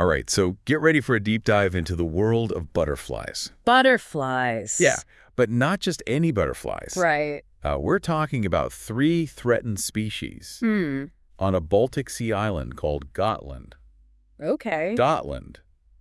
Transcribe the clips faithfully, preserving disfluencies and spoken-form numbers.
All right, so get ready for a deep dive into the world of butterflies. Butterflies. Yeah, but not just any butterflies. Right. Uh, we're talking about three threatened species Hmm. on a Baltic Sea island called Gotland. Okay. Gotland.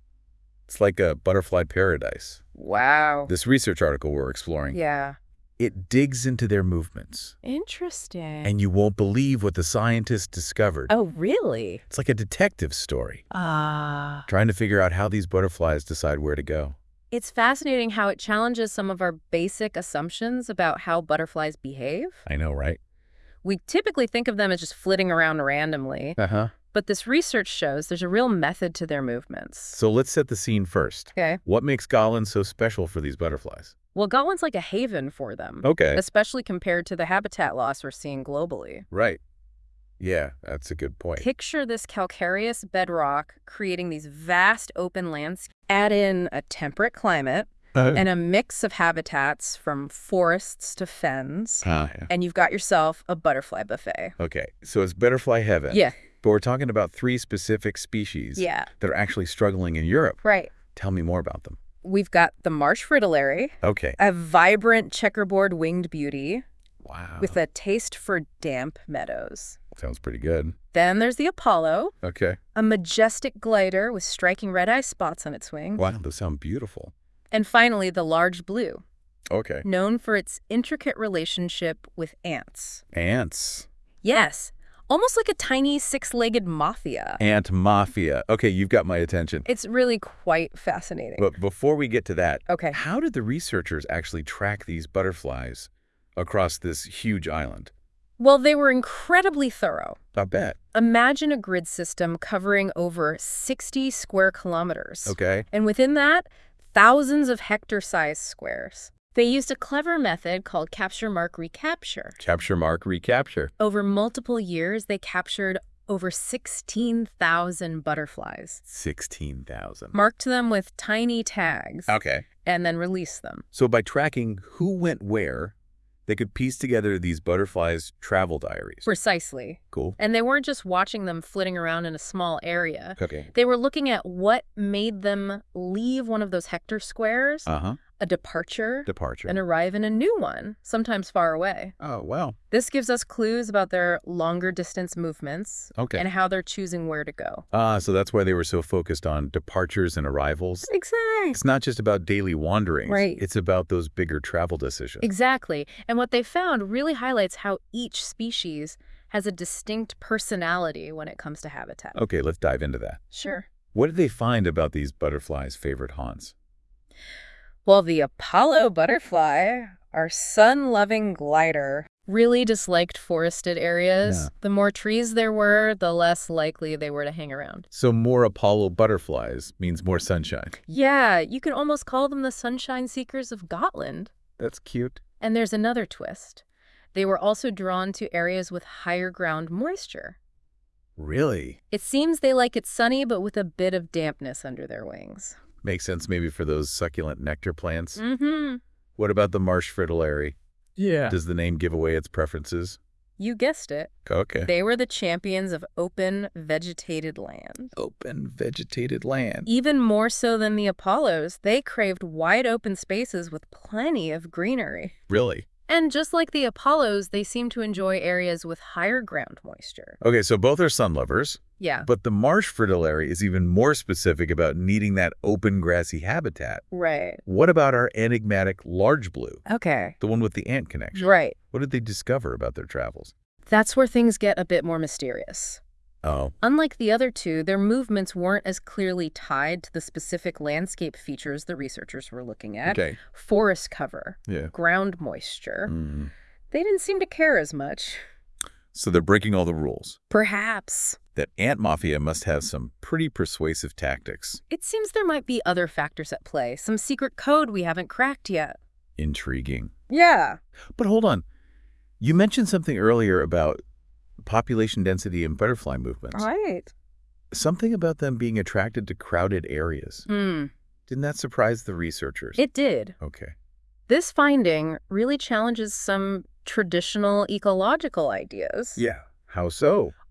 It's like a butterfly paradise. Wow. This research article we're exploring, Yeah. it digs into their movements. Interesting. And you won't believe what the scientists discovered. Oh, really? It's like a detective story, Ah. trying to figure out how these butterflies decide where to go. It's fascinating how it challenges some of our basic assumptions about how butterflies behave. I know, right? We typically think of them as just flitting around randomly, Uh-huh. but this research shows there's a real method to their movements. So let's set the scene first. Okay. What makes Gotland so special for these butterflies? Well, Gotland's like a haven for them. Okay. Especially compared to the habitat loss we're seeing globally. Right. Yeah, that's a good point. Picture this calcareous bedrock creating these vast open landscapes. Add in a temperate climate Uh, and a mix of habitats from forests to fens, ah, yeah. and you've got yourself a butterfly buffet. Okay, so it's butterfly heaven. Yeah. But we're talking about three specific species Yeah. that are actually struggling in Europe. Right. Tell me more about them. We've got the marsh fritillary, Okay. a vibrant checkerboard winged beauty Wow. with a taste for damp meadows. Sounds pretty good. Then there's the Apollo, Okay. a majestic glider with striking red-eye spots on its wings. Wow, those sound beautiful. And finally, the large blue, Okay. known for its intricate relationship with ants. Ants. Yes, almost like a tiny six-legged mafia. Ant mafia. Okay, you've got my attention. It's really quite fascinating. But before we get to that, Okay. how did the researchers actually track these butterflies across this huge island? Well, they were incredibly thorough. I bet. Imagine a grid system covering over sixty square kilometers. Okay. And within that, thousands of hectare-sized squares. They used a clever method called capture, mark, recapture. Capture, mark, recapture. Over multiple years, they captured over sixteen thousand butterflies, sixteen thousand. marked them with tiny tags, Okay. and then released them. So by tracking who went where, they could piece together these butterflies' travel diaries. Precisely. Cool. And they weren't just watching them flitting around in a small area. Okay. They were looking at what made them leave one of those hectare squares, Uh-huh. a departure, Departure. and arrive in a new one, sometimes far away. Oh, wow. This gives us clues about their longer distance movements Okay. and how they're choosing where to go. Ah, so that's why they were so focused on departures and arrivals. Exactly. It's not just about daily wanderings. Right. It's about those bigger travel decisions. Exactly. And what they found really highlights how each species has a distinct personality when it comes to habitat. Okay, let's dive into that. Sure. What did they find about these butterflies' favorite haunts? Well, the Apollo butterfly, our sun-loving glider, really disliked forested areas. Yeah. The more trees there were, the less likely they were to hang around. So more Apollo butterflies means more sunshine. Yeah, you could almost call them the sunshine seekers of Gotland. That's cute. And there's another twist. They were also drawn to areas with higher ground moisture. Really? It seems they like it sunny, but with a bit of dampness under their wings. Makes sense maybe for those succulent nectar plants. Mm-hmm. What about the marsh fritillary? Yeah. Does the name give away its preferences? You guessed it. Okay. They were the champions of open, vegetated land. Open vegetated land. Even more so than the Apollos, they craved wide open spaces with plenty of greenery. Really? And just like the Apollos, they seem to enjoy areas with higher ground moisture. Okay, so both are sun lovers, Yeah. but the marsh fritillary is even more specific about needing that open grassy habitat. Right. What about our enigmatic large blue, Okay. the one with the ant connection? Right. What did they discover about their travels? That's where things get a bit more mysterious. Oh, Unlike the other two, their movements weren't as clearly tied to the specific landscape features the researchers were looking at. okay. Forest cover, Yeah. ground moisture. Mm. They didn't seem to care as much. So they're breaking all the rules. Perhaps. That ant mafia must have some pretty persuasive tactics. It seems there might be other factors at play, some secret code we haven't cracked yet. Intriguing. Yeah. But hold on. You mentioned something earlier about population density and butterfly movements. Right. Something about them being attracted to crowded areas. Hmm. Didn't that surprise the researchers? It did. Okay. This finding really challenges some traditional ecological ideas. Yeah. How so?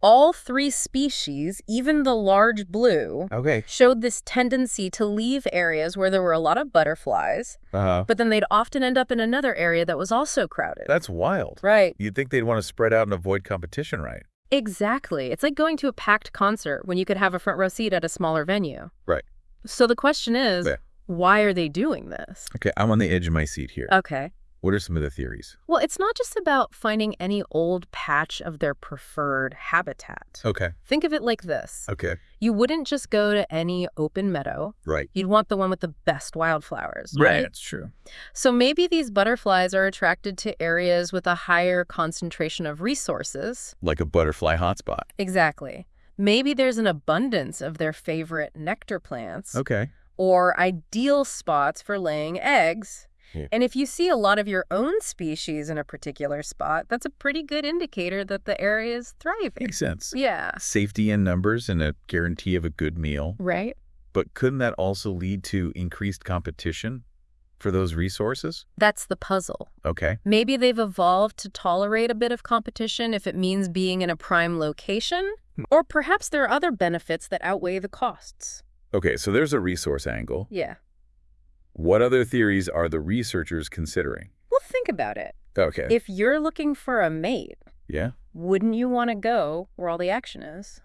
All three species, even the large blue, Okay. showed this tendency to leave areas where there were a lot of butterflies, Uh-huh. but then they'd often end up in another area that was also crowded. That's wild. Right. You'd think they'd want to spread out and avoid competition, right? Exactly. It's like going to a packed concert when you could have a front row seat at a smaller venue. Right. So the question is, Yeah. why are they doing this? Okay, I'm on the edge of my seat here. Okay. What are some of the theories? Well, it's not just about finding any old patch of their preferred habitat. Okay. Think of it like this. Okay. You wouldn't just go to any open meadow. Right. You'd want the one with the best wildflowers, right? That's true. So maybe these butterflies are attracted to areas with a higher concentration of resources. Like a butterfly hotspot. Exactly. Maybe there's an abundance of their favorite nectar plants. Okay. Or ideal spots for laying eggs. Yeah. And if you see a lot of your own species in a particular spot, that's a pretty good indicator that the area is thriving. Makes sense. Yeah. Safety in numbers and a guarantee of a good meal. Right? But couldn't that also lead to increased competition for those resources? That's the puzzle. Okay. Maybe they've evolved to tolerate a bit of competition if it means being in a prime location. Or perhaps there are other benefits that outweigh the costs. Okay, so there's a resource angle. Yeah. What other theories are the researchers considering? Well, think about it. Okay. If you're looking for a mate, Yeah? wouldn't you want to go where all the action is?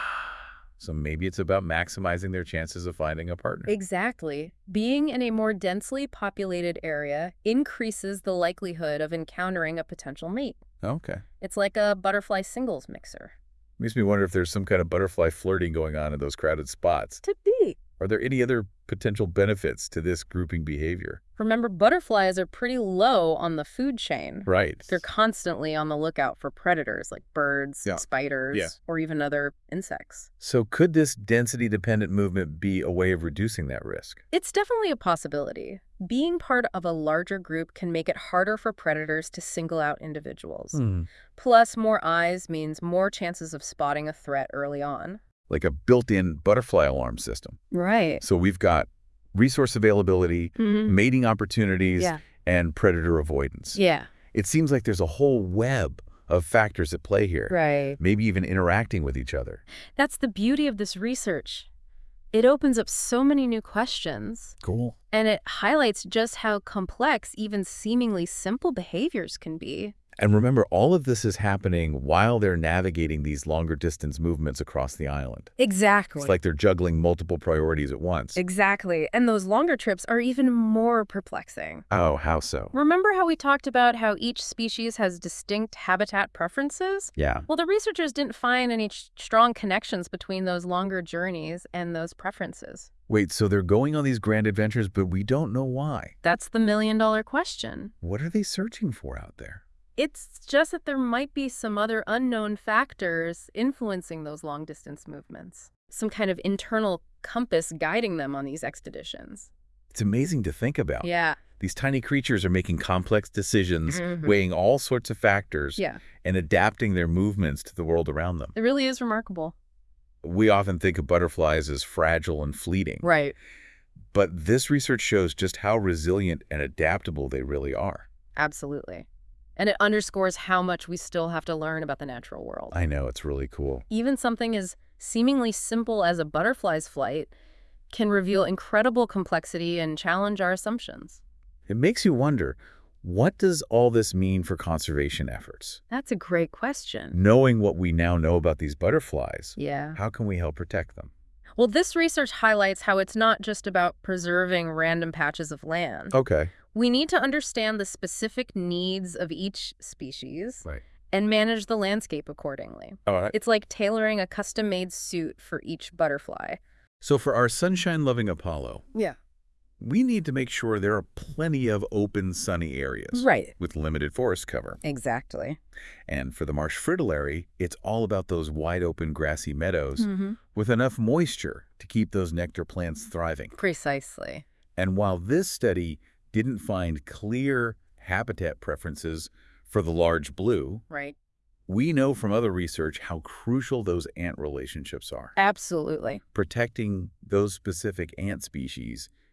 So maybe it's about maximizing their chances of finding a partner. Exactly. Being in a more densely populated area increases the likelihood of encountering a potential mate. Okay. It's like a butterfly singles mixer. Makes me wonder if there's some kind of butterfly flirting going on in those crowded spots. To be. Are there any other potential benefits to this grouping behavior? Remember, butterflies are pretty low on the food chain. Right. They're constantly on the lookout for predators like birds, Yeah. spiders, Yeah. or even other insects. So could this density-dependent movement be a way of reducing that risk? It's definitely a possibility. Being part of a larger group can make it harder for predators to single out individuals. Hmm. Plus, more eyes means more chances of spotting a threat early on. Like a built-in butterfly alarm system. Right. So we've got resource availability, Mm-hmm. mating opportunities, Yeah. and predator avoidance. Yeah. It seems like there's a whole web of factors at play here. Right. Maybe even interacting with each other. That's the beauty of this research. It opens up so many new questions, Cool. and it highlights just how complex even seemingly simple behaviors can be. And remember, all of this is happening while they're navigating these longer distance movements across the island. Exactly. It's like they're juggling multiple priorities at once. Exactly. And those longer trips are even more perplexing. Oh, how so? Remember how we talked about how each species has distinct habitat preferences? Yeah. Well, the researchers didn't find any ch- strong connections between those longer journeys and those preferences. Wait, so they're going on these grand adventures, but we don't know why. That's the million-dollar question. What are they searching for out there? It's just that there might be some other unknown factors influencing those long-distance movements. Some kind of internal compass guiding them on these expeditions. It's amazing to think about. Yeah. These tiny creatures are making complex decisions, Mhm. weighing all sorts of factors, Yeah. and adapting their movements to the world around them. It really is remarkable. We often think of butterflies as fragile and fleeting, Right. but this research shows just how resilient and adaptable they really are. Absolutely. And it underscores how much we still have to learn about the natural world. I know, it's really cool. Even something as seemingly simple as a butterfly's flight can reveal incredible complexity and challenge our assumptions. It makes you wonder, what does all this mean for conservation efforts? That's a great question. Knowing what we now know about these butterflies, Yeah. how can we help protect them? Well, this research highlights how it's not just about preserving random patches of land. Okay. We need to understand the specific needs of each species Right. and manage the landscape accordingly. All right. It's like tailoring a custom-made suit for each butterfly. So for our sunshine-loving Apollo, Yeah. we need to make sure there are plenty of open, sunny areas Right. with limited forest cover. Exactly. And for the marsh fritillary, it's all about those wide-open grassy meadows Mm-hmm. with enough moisture to keep those nectar plants thriving. Precisely. And while this study didn't find clear habitat preferences for the large blue, Right. we know from other research how crucial those ant relationships are. Absolutely. Protecting those specific ant species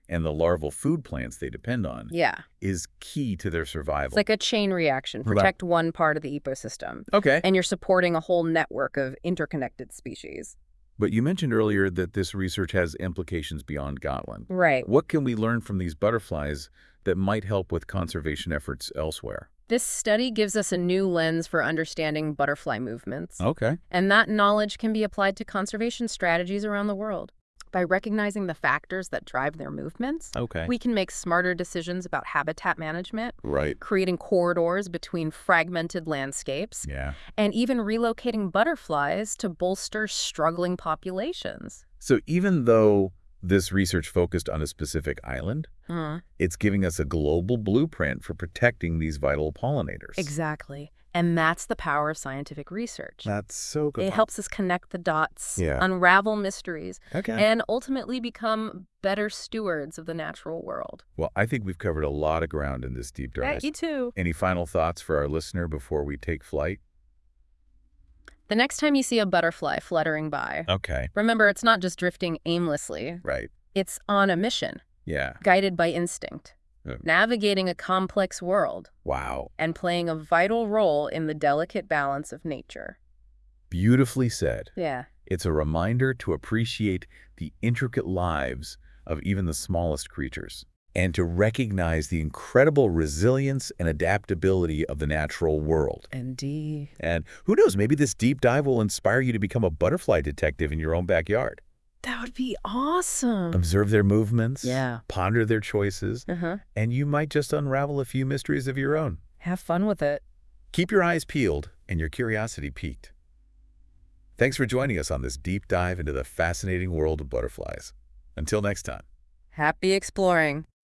and the larval food plants they depend on Yeah. is key to their survival. It's like a chain reaction. Right. Protect one part of the ecosystem. Okay. And you're supporting a whole network of interconnected species. But you mentioned earlier that this research has implications beyond Gotland. Right. What can we learn from these butterflies that might help with conservation efforts elsewhere? This study gives us a new lens for understanding butterfly movements. Okay. And that knowledge can be applied to conservation strategies around the world. By recognizing the factors that drive their movements, Okay. we can make smarter decisions about habitat management, Right. creating corridors between fragmented landscapes, Yeah. and even relocating butterflies to bolster struggling populations. So even though this research focused on a specific island, Hmm. it's giving us a global blueprint for protecting these vital pollinators. Exactly. And that's the power of scientific research. That's so good. It helps us connect the dots, Yeah. unravel mysteries, Okay. and ultimately become better stewards of the natural world. Well, I think we've covered a lot of ground in this deep dive. You too. Any final thoughts for our listener before we take flight? The next time you see a butterfly fluttering by, Okay. remember it's not just drifting aimlessly. Right. It's on a mission, Yeah. guided by instinct, Yeah. navigating a complex world, Wow. and playing a vital role in the delicate balance of nature. Beautifully said. Yeah. It's a reminder to appreciate the intricate lives of even the smallest creatures and to recognize the incredible resilience and adaptability of the natural world. Indeed. And who knows, maybe this deep dive will inspire you to become a butterfly detective in your own backyard. That would be awesome. Observe their movements, Yeah. ponder their choices, Uh-huh. and you might just unravel a few mysteries of your own. Have fun with it. Keep your eyes peeled and your curiosity piqued. Thanks for joining us on this deep dive into the fascinating world of butterflies. Until next time. Happy exploring.